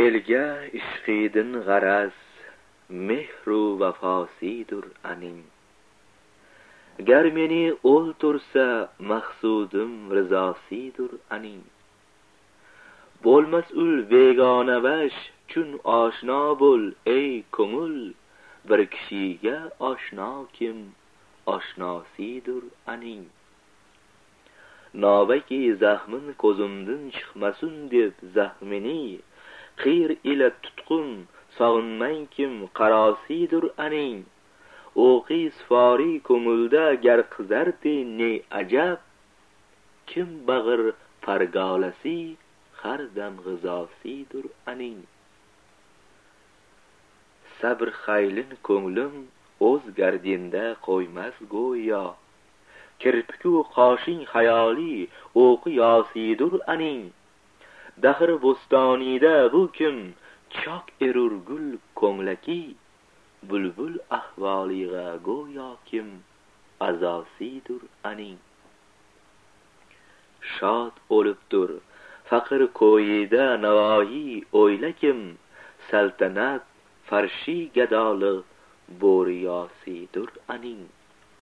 elga ishqidin g'araz, mehru vafosidur aning. Gar meni o'ltursa maqsudim rizosidur aning. Bo'lmas ul begona vash, chun oshno bo'l ey ko'ngil. Bir kishiga oshno kim, oshnosidur aning. Novaki zahmin ko'zimdan chiqmasun deb zahmini, qiyr ila tutqun sog'inmang kim qarosidur aning. O'qi sifori ko'ngilda gar qizardi ne ajab, kim bag'ir fargolasi har dam g'izosidur aning. Sabr xaylin ko'nglim o'z gardinda qo'ymas go'yo, kirpiku qoshing xayoli o'qi yosidur aning. Dahr bo'stonida bu kim chok erur gul ko'nglaki, bulbul ahvoliga go'yo kim azosidur aning. Shod o'libdur faqir ko'yida navoiy o'yla kim, saltanat farshi gadoli bo'riyosidur aning.